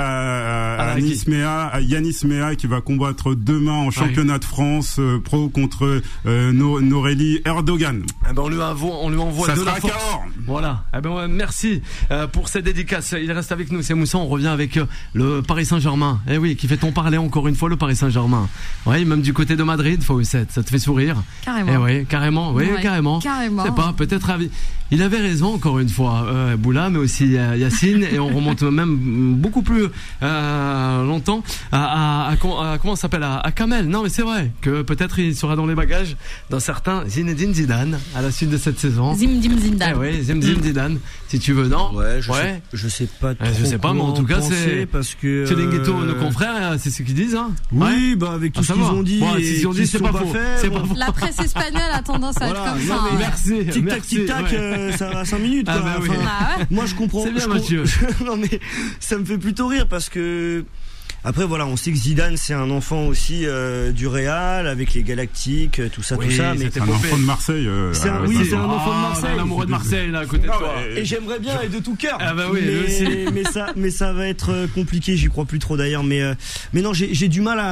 à Yanis Mea qui va combattre demain en championnat de France pro contre Norélie Erdogan. Eh ben on lui envoie ça de la force. Voilà. Eh ben merci pour cette dédicace. Il reste avec nous, c'est Moussa. On revient avec le Paris Saint-Germain. Eh oui, qui fait on parler encore une fois le Paris Saint-Germain. Oui, même du côté de Madrid, Fawcett, ça te fait sourire. Carrément. Eh oui, carrément. Oui, ouais, carrément. C'est pas peut-être. Il avait raison encore une fois, Boula, mais aussi Yacine, et on remonte même beaucoup plus longtemps à comment ça s'appelle, à Kamel. Non, mais c'est vrai que peut-être il sera dans les bagages d'un certain Zinedine Zidane à la suite de cette saison. Zidane. Eh oui, Zidane, si tu veux, non? Ouais, je sais pas trop. Je sais pas, mais en tout cas, c'est parce que Chiringuito, nos confrères, c'est ce qu'ils disent, hein. Oui, bah avec tout ce qu'ils ont dit, bon, s'ils ont dit, c'est pas faux. La presse espagnole a tendance à être comme ça. Merci. Tic tac, ça va 5 minutes. Ah bah oui. Moi, je comprends. C'est bien, Mathieu. Non mais ça me fait plutôt rire parce que. Après voilà, on sait que Zidane c'est un enfant aussi du Real avec les Galactiques, tout ça, mais c'est un enfant de Marseille. C'est un enfant de Marseille. L'amoureux de Marseille là à côté de toi. Et j'aimerais bien et de tout cœur. Ah bah oui, mais ça va être compliqué. J'y crois plus trop d'ailleurs. Mais non, j'ai du mal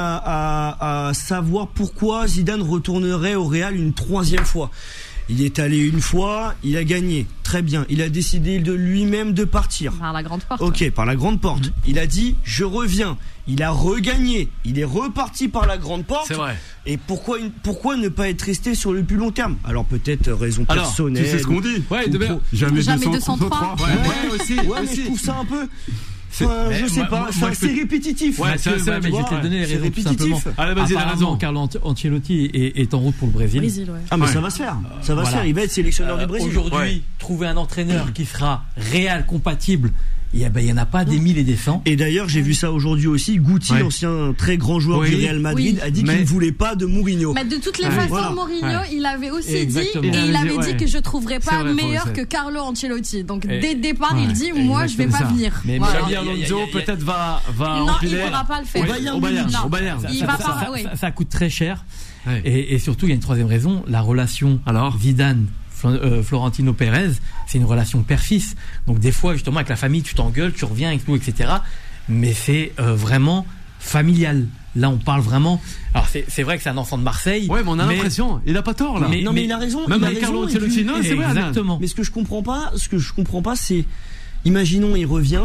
à savoir pourquoi Zidane retournerait au Real une 3e fois. Il est allé une fois, il a gagné, très bien. Il a décidé de lui-même de partir. Par la grande porte. Ok, par la grande porte. Il a dit, je reviens. Il a regagné. Il est reparti par la grande porte. C'est vrai. Et pourquoi ne pas être resté sur le plus long terme? Alors peut-être raison personnelle. Tu sais ce qu'on dit? Ouais, jamais 203. Ouais, aussi. Ouais, mais je trouve ça un peu. Enfin, je sais pas, c'est répétitif. Ouais, c'est ça, mais je vais te donner les raisons tout simplement. Allez, vas-y, la raison. Carlo Ancelotti est en route pour le Brésil. Ah, mais ça va se faire. Ça va se faire. Il va être sélectionneur du Brésil. Aujourd'hui, trouver un entraîneur qui sera Real compatible. Il y en a pas des mille et des cents. Et d'ailleurs, j'ai vu ça aujourd'hui aussi. Guti, l'ancien très grand joueur du Real Madrid, a dit qu'il ne voulait pas de Mourinho. Mais de toutes les façons, Mourinho, il avait aussi dit, et il avait dit que je trouverais pas meilleur que Carlo Ancelotti. Donc dès le départ, il dit, moi, je vais pas venir. Mais Xabi Alonso peut-être va. Non, il pourra pas le faire. Au Bayern. Ça coûte très cher. Et surtout, il y a une 3e raison, la relation Zidane. Florentino Pérez, c'est une relation père-fils. Donc des fois, justement, avec la famille, tu t'engueules, tu reviens avec nous, etc. Mais c'est vraiment familial. Là, on parle vraiment. Alors, c'est vrai que c'est un enfant de Marseille. Ouais, mais on a l'impression. Il a pas tort là. Mais il a raison. Même avec Carlo Ancelotti, c'est vrai. Exactement. Mais ce que je comprends pas, c'est, imaginons, il revient,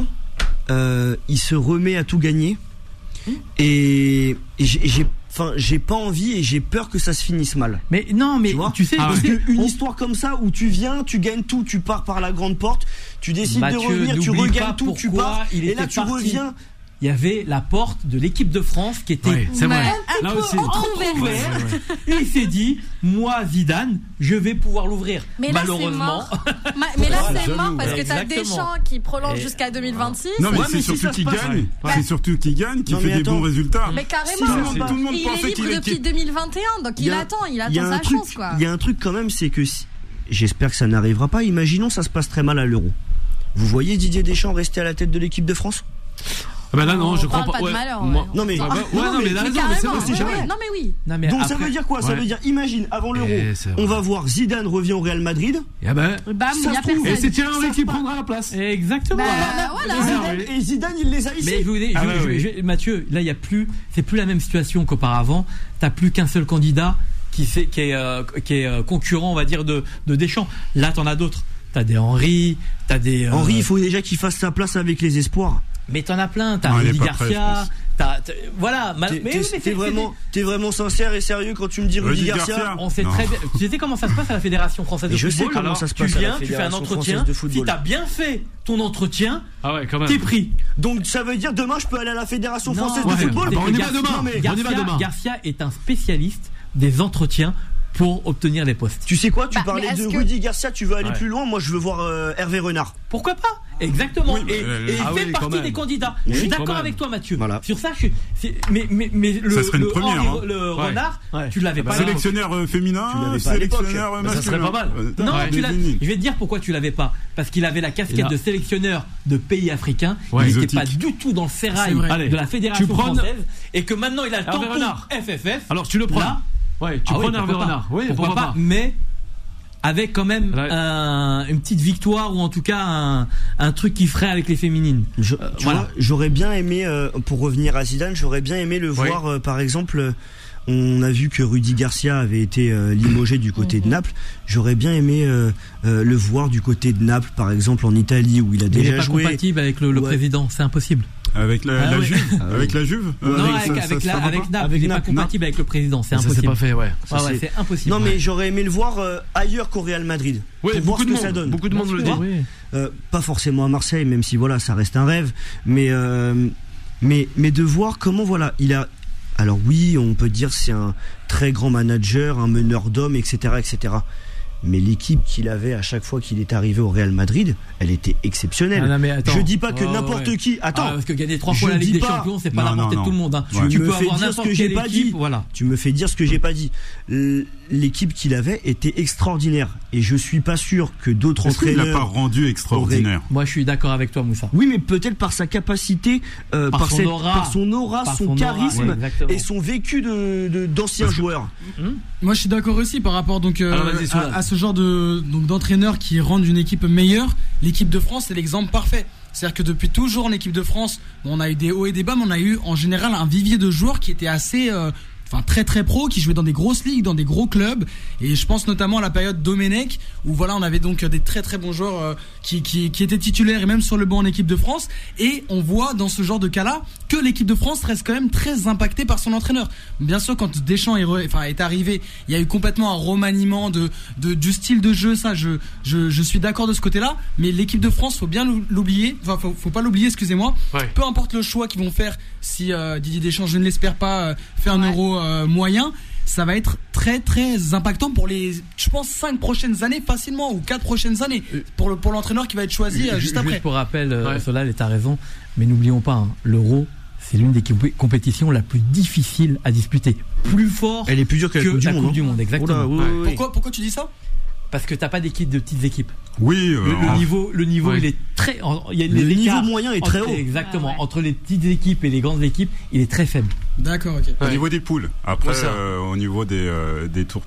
il se remet à tout gagner, et j'ai pas envie et j'ai peur que ça se finisse mal. Mais non, mais tu sais, parce qu'une histoire comme ça où tu viens, tu gagnes tout, tu pars par la grande porte, tu décides de revenir, tu regagnes tout, tu pars, et là tu reviens. Il y avait la porte de l'équipe de France qui était c'est vrai. Là aussi ouverte. Et il s'est dit, moi Zidane, je vais pouvoir l'ouvrir. Mais malheureusement. Mais là c'est mort parce que t'as Deschamps qui prolonge jusqu'à 2026. Non mais c'est surtout qu'il gagne. C'est surtout qu'il gagne, qui fait des bons résultats. Mais carrément. Tout le monde pensait qu'il est libre depuis 2021, donc il attend sa chance quoi. Il y a un truc quand même, c'est que j'espère que ça n'arrivera pas. Imaginons ça se passe très mal à l'Euro. Vous voyez Didier Deschamps rester à la tête de l'équipe de France? Ben là non, je crois pas. De malheur, non mais il a raison, c'est vrai. Non mais oui. Donc ça veut dire quoi? Ça veut dire, imagine, avant l'Euro, on va voir Zidane revient au Real Madrid. Et et c'est Thierry Henry qui prendra la place. Exactement. Et Zidane il les a ici. Mais Mathieu, là c'est plus la même situation qu'auparavant. T'as plus qu'un seul candidat qui est concurrent, on va dire, de Deschamps. Là t'en as d'autres. T'as des Henry, Henry, il faut déjà qu'il fasse sa place avec les espoirs. Mais t'en as plein, t'as Rudy Garcia, Voilà. T'es vraiment sincère et sérieux quand tu me dis Rudy Garcia. On sait très bien. Tu sais comment ça se passe à la Fédération Française de Football. Je sais comment ça se passe. Tu fais un entretien. Si t'as bien fait ton entretien, t'es pris. Donc ça veut dire demain je peux aller à la Fédération Française de Football. On y va demain. Garcia est un spécialiste des entretiens pour obtenir les postes. Tu sais quoi, tu parlais de Rudy Garcia, tu veux aller plus loin, moi je veux voir Hervé Renard. Pourquoi pas? Exactement. Et il fait partie des candidats. Je suis d'accord avec toi, Mathieu. Voilà. Sur ça, mais ça serait une première. Le Renard, tu l'avais pas. Sélectionneur féminin, sélectionneur masculin. Ça serait pas mal. Non, je vais te dire pourquoi tu l'avais pas. Parce qu'il avait la casquette de sélectionneur de pays africains. Il n'était pas du tout dans le sérail de la Fédération française. Et que maintenant il a le tampon FFF. Alors tu le prends. Ouais, tu prends Hervé Renard. Oui, pourquoi pas. Mais avec quand même une petite victoire ou en tout cas un truc qui ferait avec les féminines. Tu vois, j'aurais bien aimé, pour revenir à Zidane, j'aurais bien aimé le voir, par exemple. On a vu que Rudy Garcia avait été limogé du côté de Naples. J'aurais bien aimé le voir du côté de Naples, par exemple en Italie où il a déjà joué. Il n'est pas compatible avec le président, c'est impossible. Avec la Juve, avec la Juve. Non, avec Naples, il n'est pas compatible avec le président, c'est impossible. Ça c'est pas fait, c'est impossible. Non, mais j'aurais aimé le voir ailleurs qu'au Real Madrid. Oui, pour voir ce que ça donne. Beaucoup de monde le dit. Pas forcément à Marseille, même si ça reste un rêve, mais de voir comment il a. Alors oui, on peut dire c'est un très grand manager, un meneur d'hommes, etc., etc. Mais l'équipe qu'il avait à chaque fois qu'il est arrivé au Real Madrid, elle était exceptionnelle. Je dis pas que n'importe qui. Attends, parce que gagner 3 fois la Ligue des Champions, c'est pas la portée de tout le monde. Tu peux avoir n'importe quelle équipe. Voilà. Tu me fais dire ce que j'ai pas dit. L'équipe qu'il avait était extraordinaire et je suis pas sûr que d'autres entraîneurs. Il l'a pas rendu extraordinaire. Moi, je suis d'accord avec toi, Moussa. Oui, mais peut-être par sa capacité, par son aura, son charisme et son vécu d'anciens joueurs. Moi, je suis d'accord aussi par rapport à ce genre d'entraîneurs qui rendent une équipe meilleure. L'équipe de France, c'est l'exemple parfait. C'est-à-dire que depuis toujours, en équipe de France, on a eu des hauts et des bas, mais on a eu en général un vivier de joueurs qui était assez très très pro, qui jouait dans des grosses ligues, dans des gros clubs, et je pense notamment à la période Domenech où on avait donc des très très bons joueurs qui étaient titulaires et même sur le banc en équipe de France, et on voit dans ce genre de cas-là que l'équipe de France reste quand même très impactée par son entraîneur. Bien sûr, quand Deschamps est arrivé, il y a eu complètement un remaniement du style de jeu, ça je suis d'accord de ce côté-là, mais l'équipe de France, faut bien l'oublier, faut pas l'oublier, excusez-moi. Peu importe le choix qu'ils vont faire, si Didier Deschamps, je ne l'espère pas, fait un euro moyen, ça va être très très impactant pour les, je pense, 5 prochaines années facilement, ou 4 prochaines années pour l'entraîneur qui va être choisi juste après. Juste pour rappel, Solal, t'as raison, mais n'oublions pas, l'Euro, c'est l'une des compétitions la plus difficile à disputer, plus fort. Elle est plus dure que la Coupe du Monde. Exactement. Pourquoi tu dis ça? Parce que t'as pas d'équipe de petites équipes. Oui. Le niveau, il est très. Le niveau moyen est très haut. Exactement. Entre les petites équipes et les grandes équipes, il est très faible. D'accord. Ok. Au niveau des poules. Après, au niveau des tours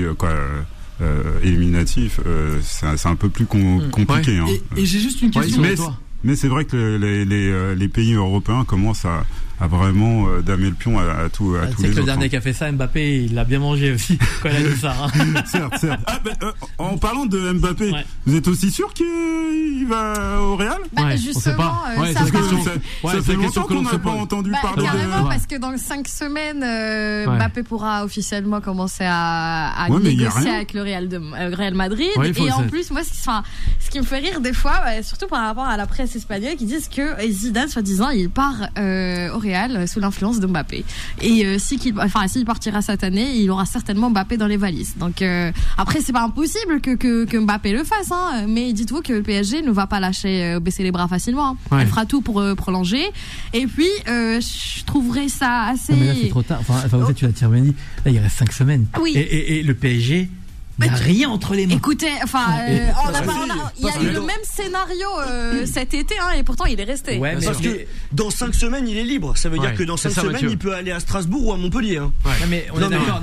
éliminatifs, c'est un peu plus compliqué. Et j'ai juste une question. Mais c'est vrai que les pays européens commencent à vraiment damer le pion à tous les autres. C'est que le dernier qui a fait ça, Mbappé, il l'a bien mangé aussi quand il a dit ça. Certes. En parlant de Mbappé, vous êtes aussi sûr qu'il va au Real? Justement, ça fait longtemps qu'on n'a pas entendu parler carrément, parce que dans 5 semaines, Mbappé pourra officiellement commencer à négocier avec le Real Madrid. Et en plus, moi, ce qui me fait rire des fois, surtout par rapport à la presse espagnole, qui disent que Zidane, soi-disant, il part au Real sous l'influence de Mbappé. Et s'il partira cette année, il aura certainement Mbappé dans les valises. Donc après, c'est pas impossible que Mbappé le fasse, mais dites-vous que le PSG ne va pas baisser les bras facilement. Elle fera tout pour prolonger. Et puis je trouverais ça assez. Non, mais là, c'est trop tard. Tu l'as dit. Là, il reste 5 semaines. Oui. Et le PSG. Il n'y a rien entre les mains. Écoutez, il y a eu le même scénario cet été, et pourtant il est resté. Ouais, parce que dans 5 semaines il est libre. Ça veut dire que dans 5 semaines il peut aller à Strasbourg ou à Montpellier. Non, mais on est d'accord.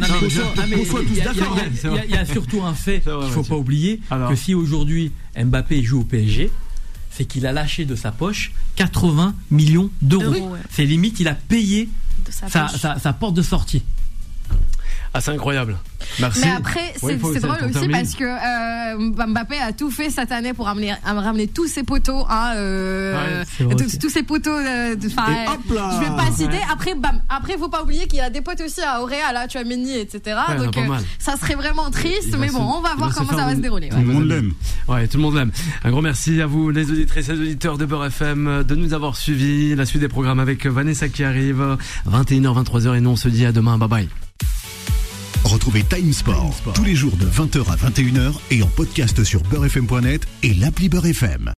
Il y a surtout un fait qu'il ne faut pas oublier, que si aujourd'hui Mbappé joue au PSG, c'est qu'il a lâché de sa poche 80 millions d'euros. C'est limite, il a payé sa porte de sortie. Ah, c'est incroyable. Merci. Mais après, c'est drôle aussi parce que Mbappé a tout fait cette année pour ramener tous ses poteaux, tous ses poteaux. Je vais pas citer. Après, faut pas oublier qu'il y a des potes aussi à Auréa, là, tu as Mendy, etc. Donc ça serait vraiment triste, mais bon, on va voir comment ça va se dérouler. Tout le monde l'aime. Ouais, tout le monde l'aime. Un grand merci à vous, les auditrices et les auditeurs de Beurre FM, de nous avoir suivis. La suite des programmes avec Vanessa qui arrive, 21h, 23h, et nous on se dit à demain. Bye bye. Retrouvez Time Sport tous les jours de 20h à 21h et en podcast sur beurrefm.net et l'appli Beurre FM.